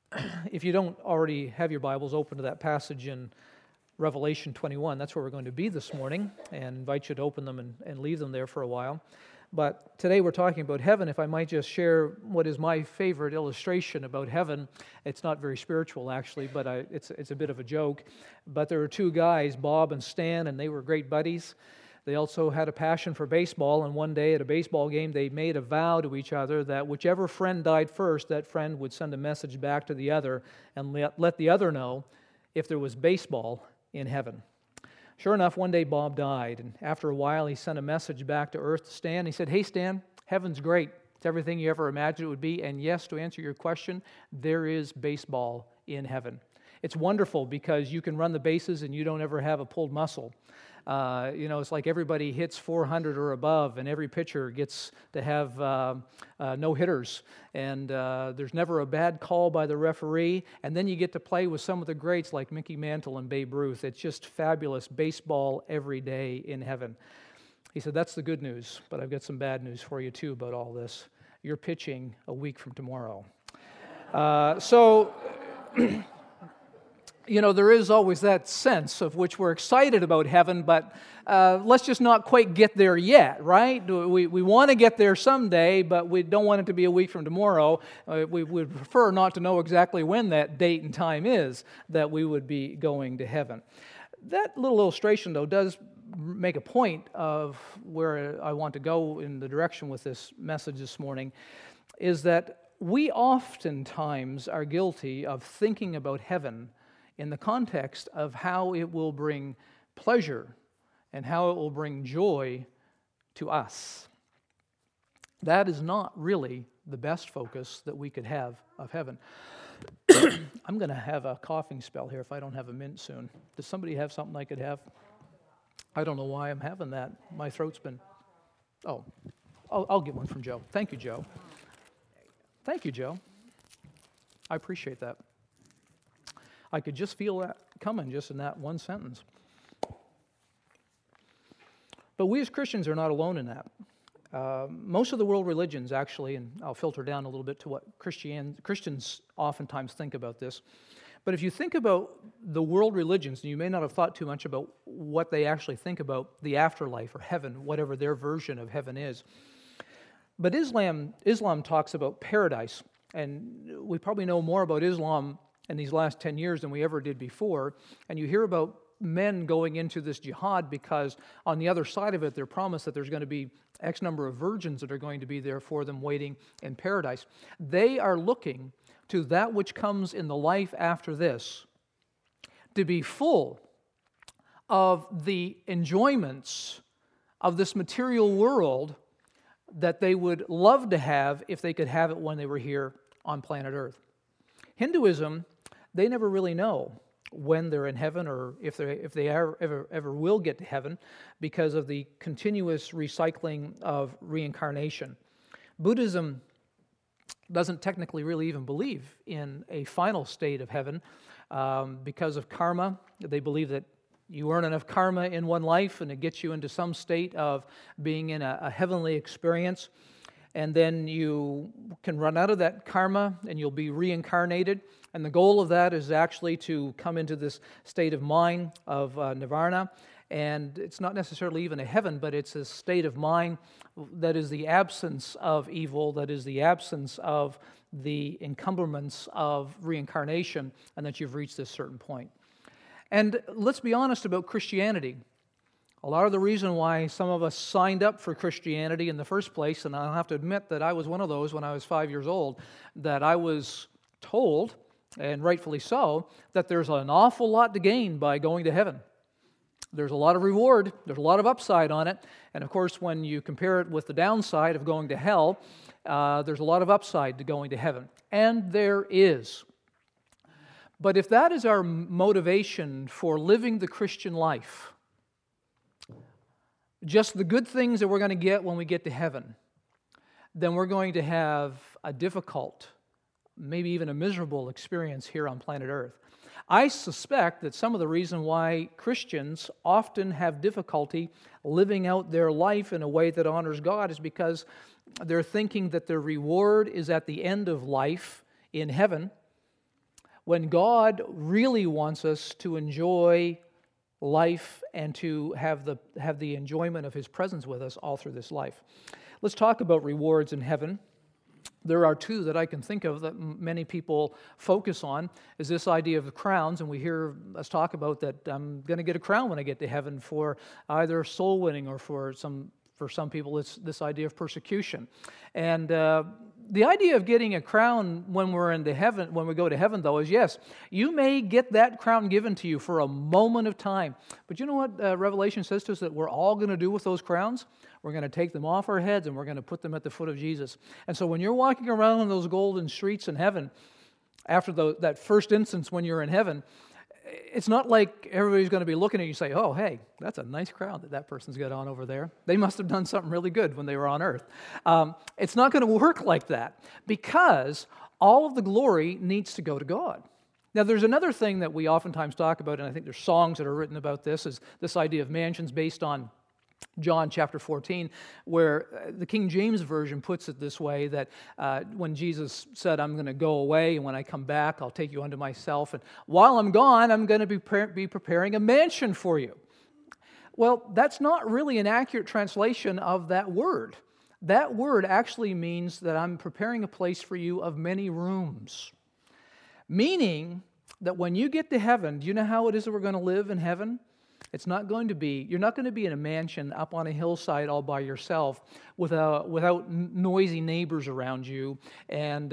if you don't already have your Bibles open to that passage in Revelation 21, that's where we're going to be this morning, and invite you to open them and leave them there for a while. But today we're talking about heaven. If I might just share what is my favorite illustration about heaven. It's not very spiritual, actually, but it's a bit of a joke. But there were two guys, Bob and Stan, and they were great buddies. They also had a passion for baseball, and one day at a baseball game, they made a vow to each other that whichever friend died first, that friend would send a message back to the other and let the other know if there was baseball in heaven. Sure enough, one day Bob died, and after a while he sent a message back to Earth to Stan. He said, "Hey Stan, heaven's great. It's everything you ever imagined it would be, and yes, to answer your question, there is baseball in heaven. It's wonderful because you can run the bases and you don't ever have a pulled muscle. It's like everybody hits 400 or above, and every pitcher gets to have no hitters, and there's never a bad call by the referee, and then you get to play with some of the greats like Mickey Mantle and Babe Ruth. It's just fabulous baseball every day in heaven." He said, "That's the good news, but I've got some bad news for you too about all this. You're pitching a week from tomorrow." There is always that sense of which we're excited about heaven, but let's just not quite get there yet, right? We want to get there someday, but we don't want it to be a week from tomorrow. We would prefer not to know exactly when that date and time is that we would be going to heaven. That little illustration, though, does make a point of where I want to go in the direction with this message this morning, is that we oftentimes are guilty of thinking about heaven in the context of how it will bring pleasure and how it will bring joy to us. That is not really the best focus that we could have of heaven. I'm going to have a coughing spell here if I don't have a mint soon. Does somebody have something I could have? I don't know why I'm having that. My throat's been... Oh, I'll get one from Joe. Thank you, Joe. Thank you, Joe. I appreciate that. I could just feel that coming just in that one sentence. But we as Christians are not alone in that. Most of the world religions, actually, and I'll filter down a little bit to what Christians oftentimes think about this, but if you think about the world religions, and you may not have thought too much about what they actually think about the afterlife or heaven, whatever their version of heaven is. But Islam talks about paradise, and we probably know more about Islam in these last 10 years than we ever did before, and you hear about men going into this jihad because on the other side of it, they're promised that there's going to be X number of virgins that are going to be there for them waiting in paradise. They are looking to that which comes in the life after this to be full of the enjoyments of this material world that they would love to have if they could have it when they were here on planet Earth. Hinduism, they never really know when they're in heaven or if they ever will get to heaven because of the continuous recycling of reincarnation. Buddhism doesn't technically really even believe in a final state of heaven because of karma. They believe that you earn enough karma in one life and it gets you into some state of being in a heavenly experience, and then you can run out of that karma and you'll be reincarnated. And the goal of that is actually to come into this state of mind of nirvana. And it's not necessarily even a heaven, but it's a state of mind that is the absence of evil, that is the absence of the encumbrance of reincarnation, and that you've reached this certain point. And let's be honest about Christianity. A lot of the reason why some of us signed up for Christianity in the first place, and I'll have to admit that I was one of those when I was 5 years old, that I was told, and rightfully so, that there's an awful lot to gain by going to heaven. There's a lot of reward, there's a lot of upside on it, and of course when you compare it with the downside of going to hell, there's a lot of upside to going to heaven. And there is. But if that is our motivation for living the Christian life, just the good things that we're going to get when we get to heaven, then we're going to have a difficult, maybe even a miserable experience here on planet Earth. I suspect that some of the reason why Christians often have difficulty living out their life in a way that honors God is because they're thinking that their reward is at the end of life in heaven, when God really wants us to enjoy life and to have the enjoyment of His presence with us all through this life. Let's talk about rewards in heaven. There are two that I can think of that many people focus on, is this idea of the crowns, and we hear us talk about that I'm going to get a crown when I get to heaven for either soul winning or for some people it's this idea of persecution. And the idea of getting a crown when we go to heaven, though, is yes, you may get that crown given to you for a moment of time. But you know what Revelation says to us that we're all going to do with those crowns? We're going to take them off our heads and we're going to put them at the foot of Jesus. And so when you're walking around on those golden streets in heaven, after that first instance when you're in heaven, it's not like everybody's going to be looking at you and say, oh, hey, that's a nice crown that person's got on over there. They must have done something really good when they were on earth. It's not going to work like that because all of the glory needs to go to God. Now, there's another thing that we oftentimes talk about, and I think there's songs that are written about this, is this idea of mansions based on John chapter 14, where the King James Version puts it this way, that when Jesus said, I'm going to go away, and when I come back, I'll take you unto myself, and while I'm gone, I'm going to be preparing a mansion for you. Well, that's not really an accurate translation of that word. That word actually means that I'm preparing a place for you of many rooms. Meaning that when you get to heaven, do you know how it is that we're going to live in heaven? You're not going to be in a mansion up on a hillside all by yourself without noisy neighbors around you and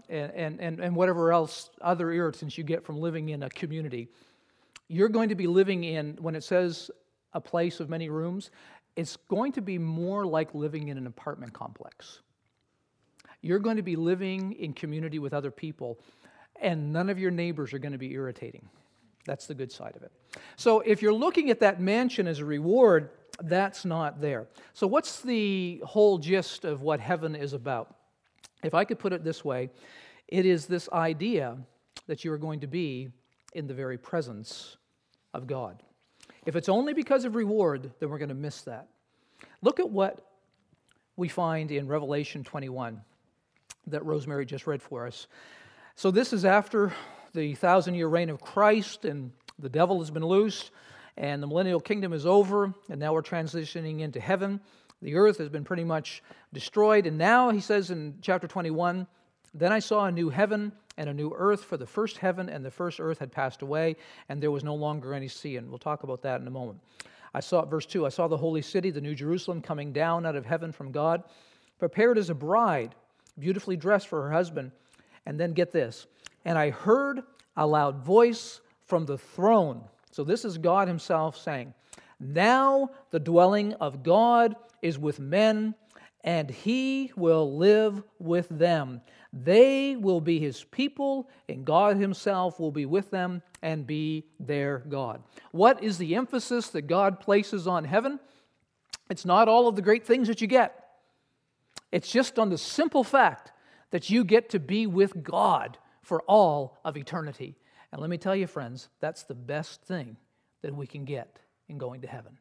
whatever else, other irritants you get from living in a community. You're going to be living in, when it says a place of many rooms, it's going to be more like living in an apartment complex. You're going to be living in community with other people, and none of your neighbors are going to be irritating. That's the good side of it. So if you're looking at that mansion as a reward, that's not there. So what's the whole gist of what heaven is about? If I could put it this way, it is this idea that you are going to be in the very presence of God. If it's only because of reward, then we're going to miss that. Look at what we find in Revelation 21 that Rosemary just read for us. So this is after the 1,000-year reign of Christ, and the devil has been loosed, and the millennial kingdom is over, and now we're transitioning into heaven. The earth has been pretty much destroyed, and now he says in chapter 21, then I saw a new heaven and a new earth, for the first heaven and the first earth had passed away, and there was no longer any sea, and we'll talk about that in a moment. Verse 2, I saw the holy city, the new Jerusalem, coming down out of heaven from God, prepared as a bride, beautifully dressed for her husband. And then get this, and I heard a loud voice from the throne. So this is God himself saying, now the dwelling of God is with men, and he will live with them. They will be his people, and God himself will be with them and be their God. What is the emphasis that God places on heaven? It's not all of the great things that you get. It's just on the simple fact that you get to be with God for all of eternity. And let me tell you, friends, that's the best thing that we can get in going to heaven.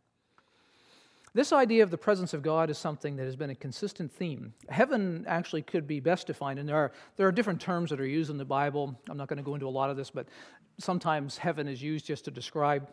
This idea of the presence of God is something that has been a consistent theme. Heaven actually could be best defined, and there are different terms that are used in the Bible. I'm not going to go into a lot of this, but sometimes heaven is used just to describe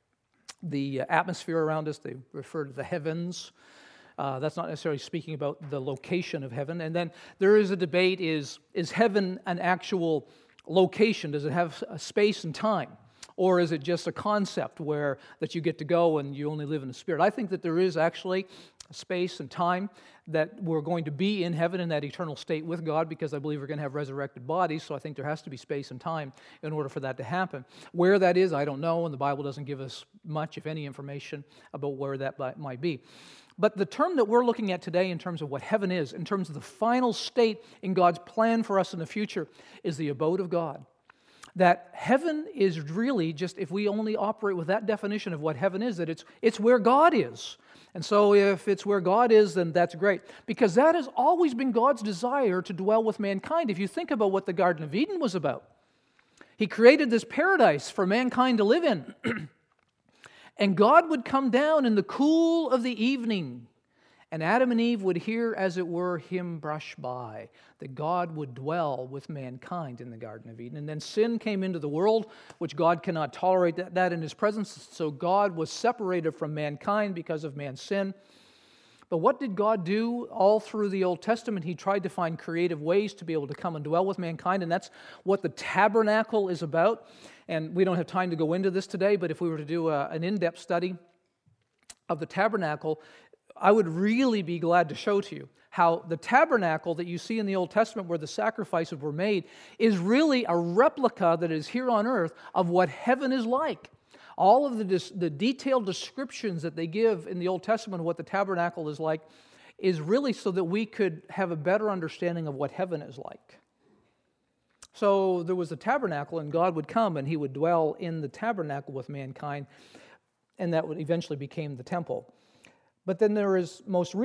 the atmosphere around us. They refer to the heavens. That's not necessarily speaking about the location of heaven. And then there is a debate, is heaven an actual location? Does it have a space and time? Or is it just a concept that you get to go and you only live in the Spirit? I think that there is actually a space and time that we're going to be in heaven in that eternal state with God, because I believe we're going to have resurrected bodies, so I think there has to be space and time in order for that to happen. Where that is, I don't know, and the Bible doesn't give us much, if any, information about where that might be. But the term that we're looking at today in terms of what heaven is, in terms of the final state in God's plan for us in the future, is the abode of God. That heaven is really just, if we only operate with that definition of what heaven is, that it's where God is. And so if it's where God is, then that's great. Because that has always been God's desire to dwell with mankind. If you think about what the Garden of Eden was about, He created this paradise for mankind to live in. And God would come down in the cool of the evening, And Adam and Eve would hear, as it were, him brush by, that God would dwell with mankind in the Garden of Eden. And then sin came into the world, which God cannot tolerate that in his presence. So God was separated from mankind because of man's sin. But what did God do all through the Old Testament? He tried to find creative ways to be able to come and dwell with mankind, and that's what the tabernacle is about. And we don't have time to go into this today, but if we were to do an in-depth study of the tabernacle, I would really be glad to show to you how the tabernacle that you see in the Old Testament where the sacrifices were made is really a replica that is here on earth of what heaven is like. All of the detailed descriptions that they give in the Old Testament of what the tabernacle is like is really so that we could have a better understanding of what heaven is like. So there was the tabernacle, and God would come and he would dwell in the tabernacle with mankind, and that would eventually became the temple. But then there has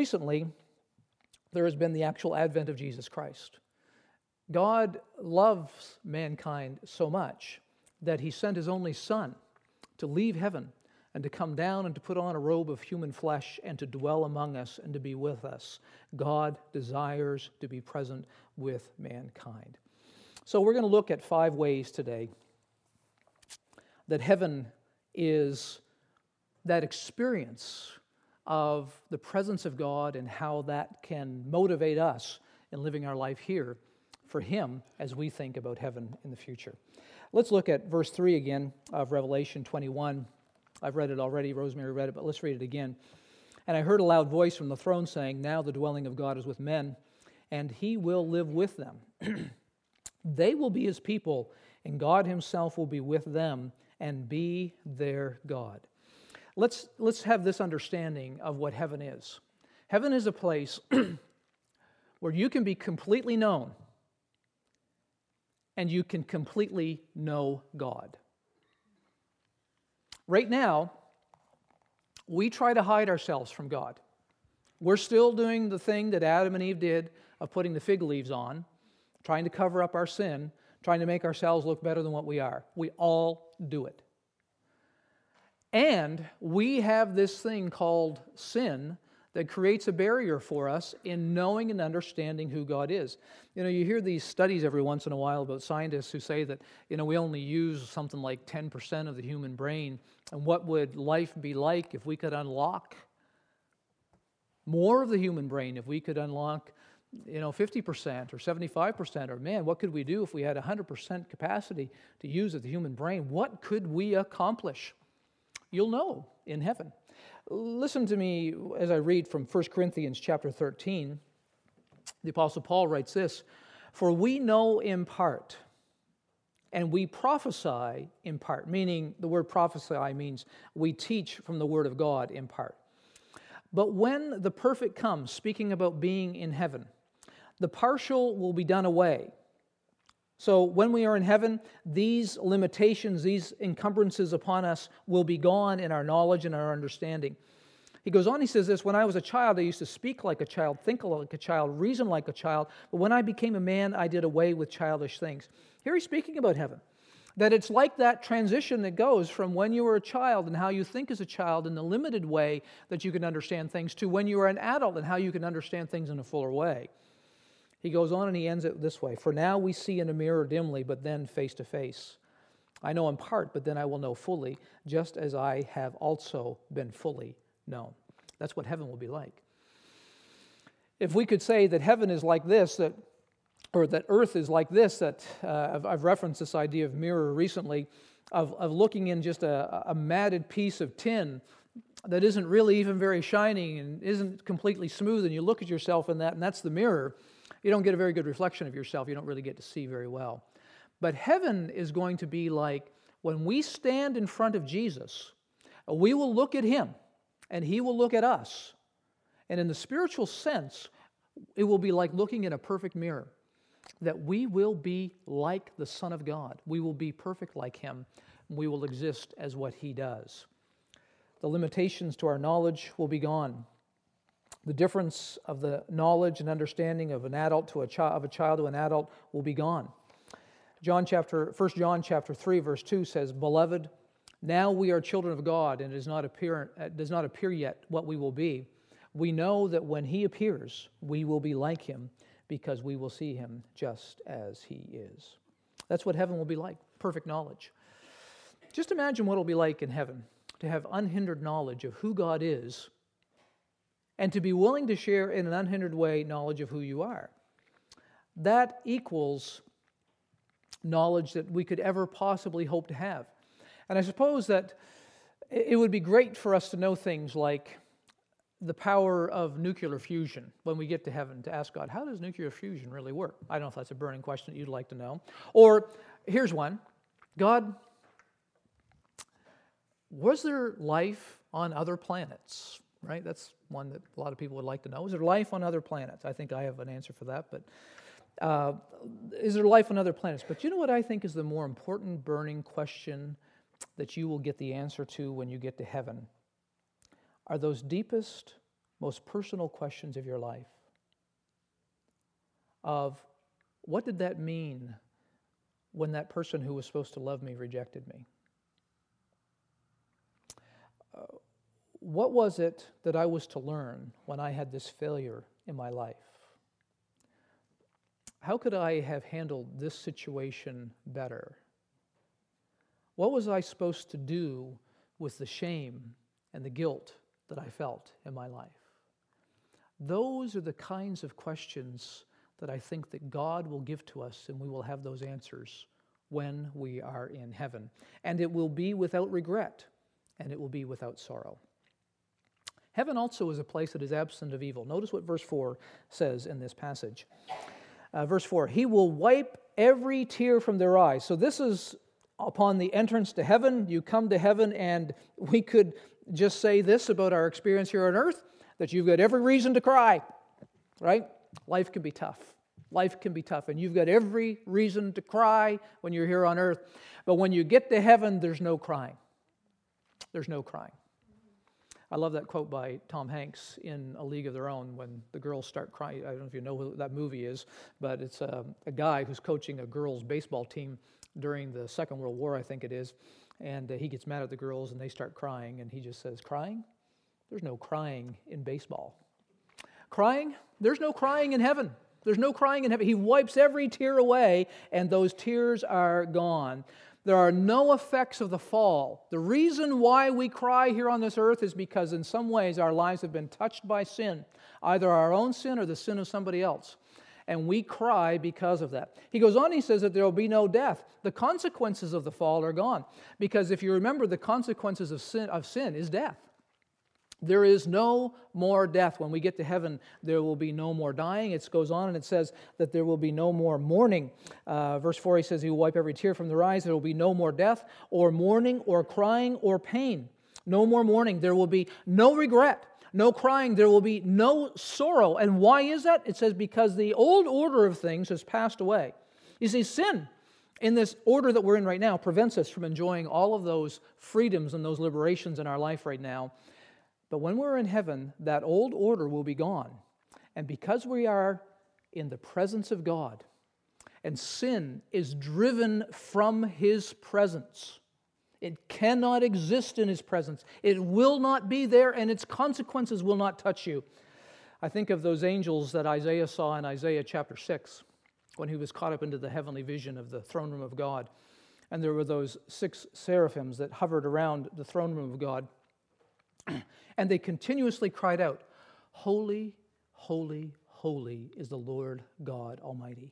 been the actual advent of Jesus Christ. God loves mankind so much that he sent his only Son to leave heaven and to come down and to put on a robe of human flesh and to dwell among us and to be with us. God desires to be present with mankind. So we're going to look at 5 ways today that heaven is that experience of the presence of God and how that can motivate us in living our life here for him as we think about heaven in the future. Let's look at verse 3 again of Revelation 21. I've read it already, Rosemary read it, but let's read it again. And I heard a loud voice from the throne saying, "Now the dwelling of God is with men, and he will live with them. They will be his people, and God himself will be with them and be their God." Let's have this understanding of what heaven is. Heaven is a place where you can be completely known and you can completely know God. Right now, we try to hide ourselves from God. We're still doing the thing that Adam and Eve did of putting the fig leaves on, trying to cover up our sin, trying to make ourselves look better than what we are. We all do it. And we have this thing called sin that creates a barrier for us in knowing and understanding who God is. You know, you hear these studies every once in a while about scientists who say that, we only use something like 10% of the human brain. And what would life be like if we could unlock more of the human brain, if we could unlock 50% or 75%, or man, what could we do if we had 100% capacity to use of the human brain? What could we accomplish? You'll know in heaven. Listen to me as I read from 1 Corinthians chapter 13. The Apostle Paul writes this, "For we know in part, and we prophesy in part," meaning the word prophesy means we teach from the word of God in part. "But when the perfect comes," speaking about being in heaven, "the partial will be done away." So when we are in heaven, these limitations, these encumbrances upon us will be gone in our knowledge and our understanding. He goes on, he says this, "When I was a child, I used to speak like a child, think like a child, reason like a child, but when I became a man, I did away with childish things." Here he's speaking about heaven, that it's like that transition that goes from when you were a child and how you think as a child in the limited way that you can understand things to when you are an adult and how you can understand things in a fuller way. He goes on and he ends it this way, "For now we see in a mirror dimly, but then face to face. I know in part, but then I will know fully, just as I have also been fully known." That's what heaven will be like. If we could say that heaven is like this, or that earth is like this, I've referenced this idea of mirror recently, of looking in just a matted piece of tin that isn't really even very shiny and isn't completely smooth, and you look at yourself in that, and that's the mirror. You don't get a very good reflection of yourself. You don't really get to see very well. But heaven is going to be like when we stand in front of Jesus, we will look at him and he will look at us. And in the spiritual sense, it will be like looking in a perfect mirror, that we will be like the Son of God. We will be perfect like him. We will exist as what he does. The limitations to our knowledge will be gone. The difference of the knowledge and understanding of an adult to a child, of a child to an adult, will be gone. 1 John chapter 3, verse 2 says, "Beloved, now we are children of God, and it does not appear yet what we will be. We know that when he appears, we will be like him because we will see him just as he is. That's what heaven will be like, perfect knowledge. Just imagine what it'll be like in heaven, to have unhindered knowledge of who God is and to be willing to share in an unhindered way knowledge of who you are. That equals knowledge that we could ever possibly hope to have. And I suppose that it would be great for us to know things like the power of nuclear fusion when we get to heaven, to ask God, how does nuclear fusion really work? I don't know if that's a burning question that you'd like to know. Or here's one. God, was there life on other planets? Right? That's one that a lot of people would like to know. Is there life on other planets? I think I have an answer for that, but is there life on other planets? But you know what I think is the more important burning question that you will get the answer to when you get to heaven? Are those deepest, most personal questions of your life. Of what did that mean when that person who was supposed to love me rejected me? What was it that I was to learn when I had this failure in my life? How could I have handled this situation better? What was I supposed to do with the shame and the guilt that I felt in my life? Those are the kinds of questions that I think that God will give to us, and we will have those answers when we are in heaven. And it will be without regret, and it will be without sorrow. Heaven also is a place that is absent of evil. Notice what verse 4 says in this passage. Verse 4, He will wipe every tear from their eyes. So this is upon the entrance to heaven. You come to heaven, and we could just say this about our experience here on earth, that you've got every reason to cry, right? Life can be tough. Life can be tough, and you've got every reason to cry when you're here on earth. But when you get to heaven, there's no crying. There's no crying. I love that quote by Tom Hanks in A League of Their Own when the girls start crying. I don't know if you know who that movie is, but it's a guy who's coaching a girls' baseball team during the Second World War, I think it is, and he gets mad at the girls and they start crying, and he just says, crying? There's no crying in baseball. Crying? There's no crying in heaven. There's no crying in heaven. He wipes every tear away, and those tears are gone. There are no effects of the fall. The reason why we cry here on this earth is because in some ways our lives have been touched by sin, either our own sin or the sin of somebody else. And we cry because of that. He goes on, he says that there will be no death. The consequences of the fall are gone. Because if you remember, the consequences of sin is death. There is no more death. When we get to heaven, there will be no more dying. It goes on and it says that there will be no more mourning. Verse 4, he says, He will wipe every tear from their eyes. There will be no more death or mourning or crying or pain. No more mourning. There will be no regret, no crying. There will be no sorrow. And why is that? It says because the old order of things has passed away. You see, sin in this order that we're in right now prevents us from enjoying all of those freedoms and those liberations in our life right now. But when we're in heaven, that old order will be gone. And because we are in the presence of God, and sin is driven from His presence, it cannot exist in His presence. It will not be there, and its consequences will not touch you. I think of those angels that Isaiah saw in Isaiah chapter 6, when he was caught up into the heavenly vision of the throne room of God. And there were those 6 seraphims that hovered around the throne room of God. And they continuously cried out, Holy, holy, holy is the Lord God Almighty.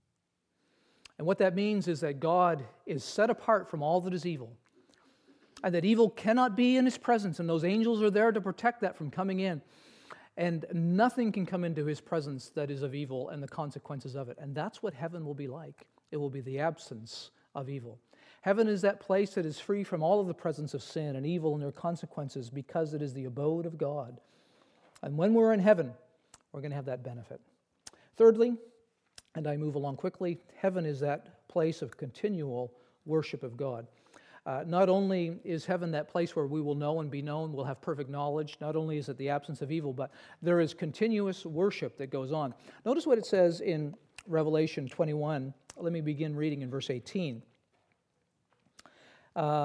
And what that means is that God is set apart from all that is evil, and that evil cannot be in His presence, and those angels are there to protect that from coming in. And nothing can come into His presence that is of evil and the consequences of it. And that's what heaven will be like. It will be the absence of evil. Heaven is that place that is free from all of the presence of sin and evil and their consequences because it is the abode of God. And when we're in heaven, we're going to have that benefit. Thirdly, and I move along quickly, heaven is that place of continual worship of God. Not only is heaven that place where we will know and be known, we'll have perfect knowledge, not only is it the absence of evil, but there is continuous worship that goes on. Notice what it says in Revelation 21. Let me begin reading in verse 18.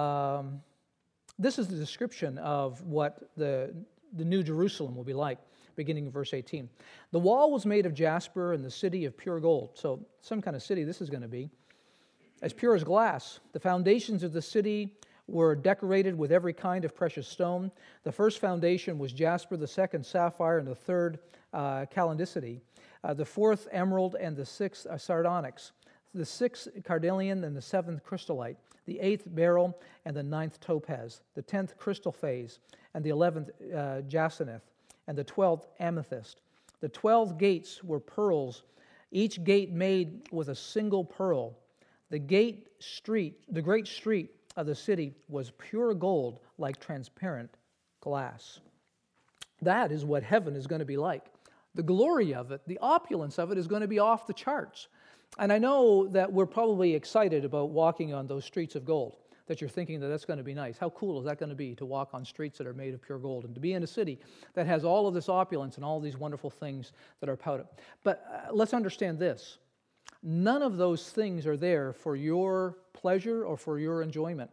This is the description of what the New Jerusalem will be like. beginning in verse 18. The wall was made of jasper and the city of pure gold. So some kind of city this is going to be. As pure as glass. The foundations of the city were decorated with every kind of precious stone. The first foundation was jasper, the second sapphire, and the third calendicity. The fourth emerald, and the sixth sardonyx. The sixth carnelian, and the seventh crystallite. The eighth beryl, and the ninth topaz. The 10th crystal phase, and the 11th jacinth, and the 12th amethyst. The 12 gates were pearls, each gate made with a single pearl. The great street of the city was pure gold, like transparent glass. That is what heaven is going to be like. The glory of it, the opulence of it is going to be off the charts. And I know that we're probably excited about walking on those streets of gold, that you're thinking that that's going to be nice. How cool is that going to be to walk on streets that are made of pure gold and to be in a city that has all of this opulence and all these wonderful things that are about it. But let's understand this. None of those things are there for your pleasure or for your enjoyment.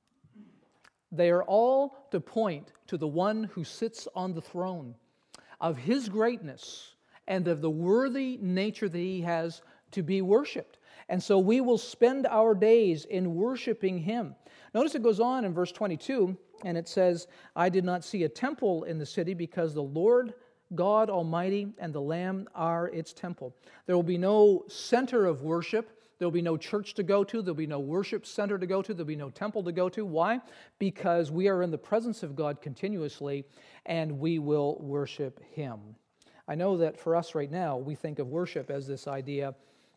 They are all to point to the one who sits on the throne, of his greatness and of the worthy nature that he has to be worshiped. And so we will spend our days in worshiping him. Notice it goes on in verse 22, and it says, I did not see a temple in the city because the Lord God Almighty and the Lamb are its temple. There will be no center of worship. There will be no church to go to. There will be no worship center to go to. There will be no temple to go to. Why? Because we are in the presence of God continuously, and we will worship him. I know that for us right now, we think of worship as this idea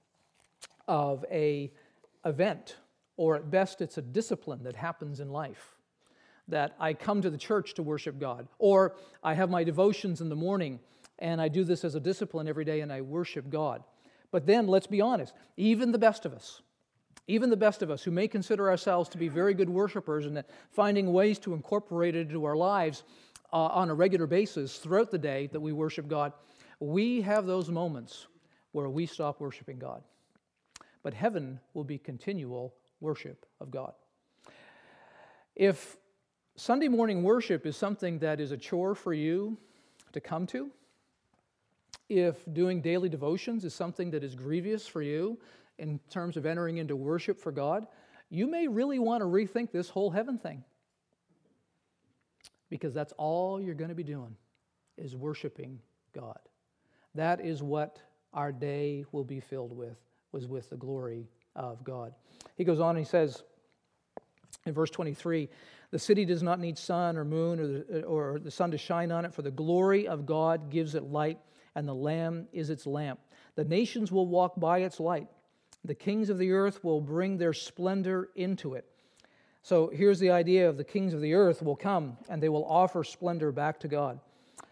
of an event, or at best it's a discipline that happens in life. That I come to the church to worship God, or I have my devotions in the morning, and I do this as a discipline every day, and I worship God. But then, let's be honest, even the best of us who may consider ourselves to be very good worshipers and finding ways to incorporate it into our lives on a regular basis throughout the day that we worship God, we have those moments where we stop worshiping God. But heaven will be continual worship of God. If Sunday morning worship is something that is a chore for you to come to, if doing daily devotions is something that is grievous for you in terms of entering into worship for God, you may really want to rethink this whole heaven thing. Because that's all you're going to be doing, is worshiping God. That is what our day will be filled with, was with the glory of God. He goes on and he says in verse 23, the city does not need sun or moon or the sun to shine on it, for the glory of God gives it light, and the Lamb is its lamp. The nations will walk by its light. The kings of the earth will bring their splendor into it. So here's the idea of the kings of the earth will come, and they will offer splendor back to God.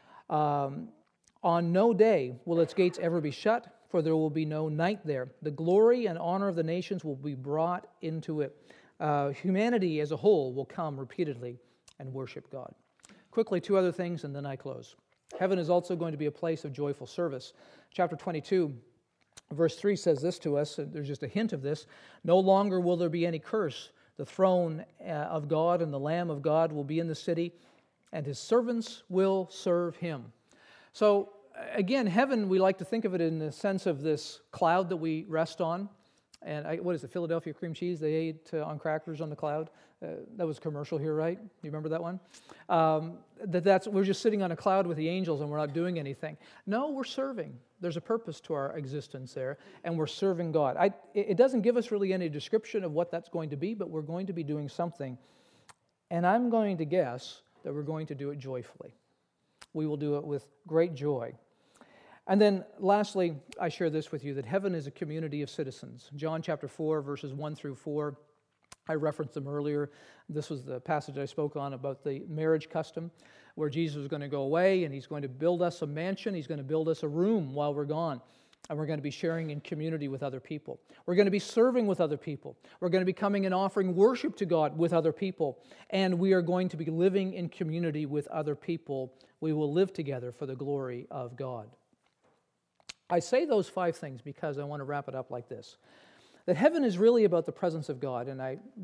On no day will its gates ever be shut, for there will be no night there. The glory and honor of the nations will be brought into it. Humanity as a whole will come repeatedly and worship God. Quickly, two other things, and then I close. Heaven is also going to be a place of joyful service. Chapter 22, verse 3 says this to us, and there's just a hint of this. No longer will there be any curse. The throne of God and the Lamb of God will be in the city, and his servants will serve him. So, again, heaven, we like to think of it in the sense of this cloud that we rest on. And what is it, Philadelphia cream cheese they ate on crackers on the cloud? That was a commercial here, right? You remember that one? We're just sitting on a cloud with the angels and we're not doing anything. No, we're serving. There's a purpose to our existence there, and we're serving God. It doesn't give us really any description of what that's going to be, but we're going to be doing something. And I'm going to guess that we're going to do it joyfully. We will do it with great joy. And then lastly, I share this with you, that heaven is a community of citizens. John chapter 4, verses 1 through 4. I referenced them earlier. This was the passage I spoke on about the marriage custom, where Jesus was going to go away and he's going to build us a mansion. He's going to build us a room while we're gone. And we're going to be sharing in community with other people. We're going to be serving with other people. We're going to be coming and offering worship to God with other people. And we are going to be living in community with other people. We will live together for the glory of God. I say those 5 things because I want to wrap it up like this. That heaven is really about the presence of God, and I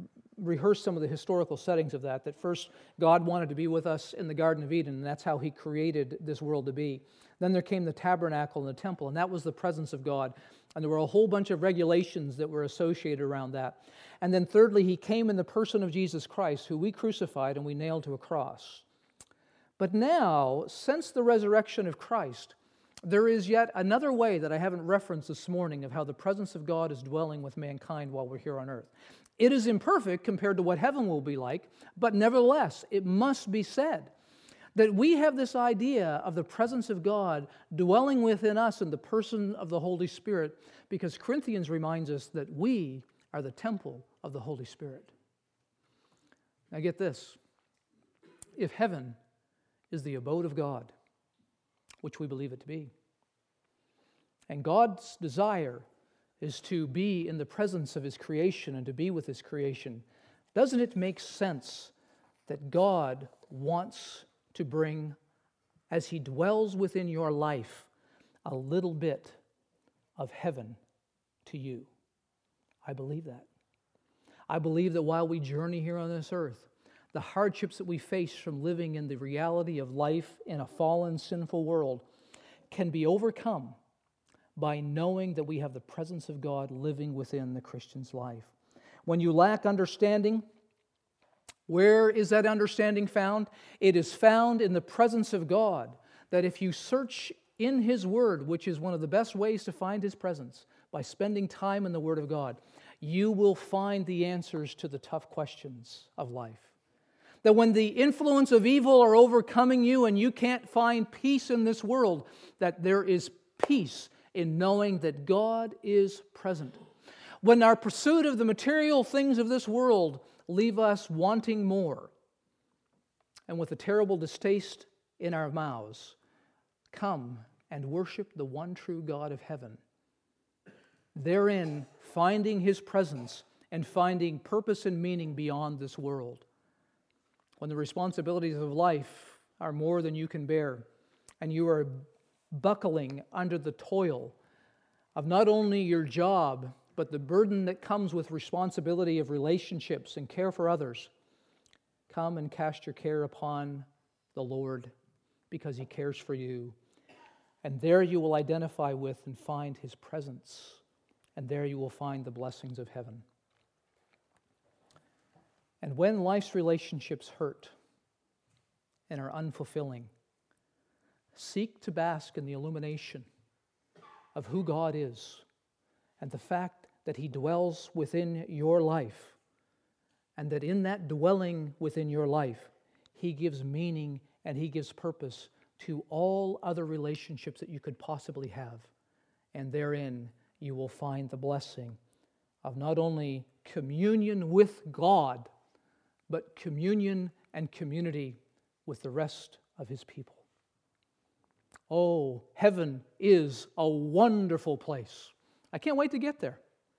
rehearse some of the historical settings of that. That first, God wanted to be with us in the Garden of Eden, and that's how He created this world to be. Then there came the tabernacle and the temple, and that was the presence of God. And there were a whole bunch of regulations that were associated around that. And then thirdly, He came in the person of Jesus Christ, who we crucified and we nailed to a cross. But now, since the resurrection of Christ, there is yet another way that I haven't referenced this morning of how the presence of God is dwelling with mankind while we're here on earth. It is imperfect compared to what heaven will be like, but nevertheless, it must be said that we have this idea of the presence of God dwelling within us in the person of the Holy Spirit, because Corinthians reminds us that we are the temple of the Holy Spirit. Now get this. If heaven is the abode of God, which we believe it to be, and God's desire is to be in the presence of His creation and to be with His creation, doesn't it make sense that God wants to bring, as He dwells within your life, a little bit of heaven to you? I believe that. I believe that while we journey here on this earth, the hardships that we face from living in the reality of life in a fallen, sinful world can be overcome by knowing that we have the presence of God living within the Christian's life. When you lack understanding, where is that understanding found? It is found in the presence of God, that if you search in His Word, which is one of the best ways to find His presence, by spending time in the Word of God, you will find the answers to the tough questions of life. That when the influence of evil are overcoming you and you can't find peace in this world, that there is peace in knowing that God is present. When our pursuit of the material things of this world leave us wanting more, and with a terrible distaste in our mouths, come and worship the one true God of heaven. Therein, finding His presence and finding purpose and meaning beyond this world. When the responsibilities of life are more than you can bear, and you are buckling under the toil of not only your job, but the burden that comes with responsibility of relationships and care for others, come and cast your care upon the Lord, because He cares for you. And there you will identify with and find His presence. And there you will find the blessings of heaven. And when life's relationships hurt and are unfulfilling, seek to bask in the illumination of who God is and the fact that He dwells within your life, and that in that dwelling within your life, He gives meaning and He gives purpose to all other relationships that you could possibly have. And therein you will find the blessing of not only communion with God, but communion and community with the rest of His people. Oh, heaven is a wonderful place. I can't wait to get there,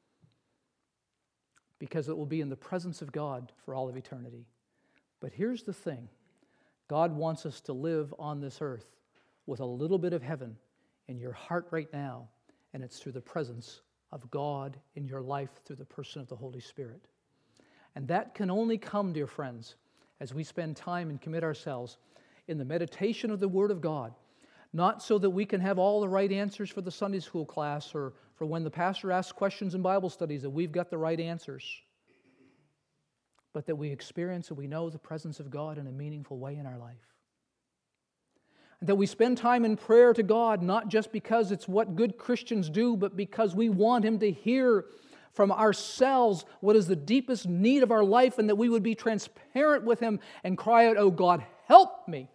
because it will be in the presence of God for all of eternity. But here's the thing. God wants us to live on this earth with a little bit of heaven in your heart right now, and it's through the presence of God in your life through the person of the Holy Spirit. And that can only come, dear friends, as we spend time and commit ourselves in the meditation of the Word of God, not so that we can have all the right answers for the Sunday school class or for when the pastor asks questions in Bible studies that we've got the right answers, but that we experience and we know the presence of God in a meaningful way in our life. And that we spend time in prayer to God, not just because it's what good Christians do, but because we want Him to hear from ourselves what is the deepest need of our life, and that we would be transparent with Him and cry out, "Oh God, help me."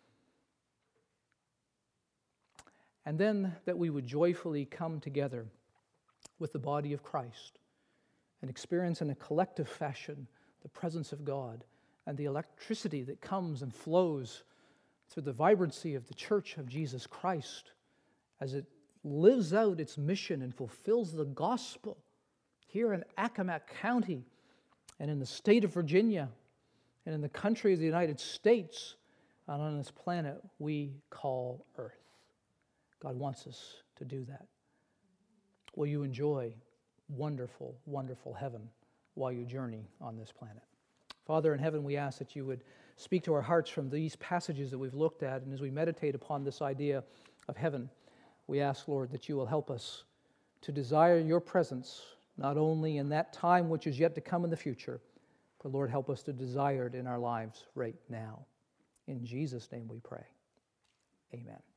And then that we would joyfully come together with the body of Christ and experience in a collective fashion the presence of God and the electricity that comes and flows through the vibrancy of the Church of Jesus Christ as it lives out its mission and fulfills the gospel here in Accomack County and in the state of Virginia and in the country of the United States and on this planet we call Earth. God wants us to do that. Will you enjoy wonderful, wonderful heaven while you journey on this planet. Father in heaven, we ask that you would speak to our hearts from these passages that we've looked at, and as we meditate upon this idea of heaven, we ask, Lord, that you will help us to desire your presence, not only in that time which is yet to come in the future, but Lord, help us to desire it in our lives right now. In Jesus' name we pray. Amen.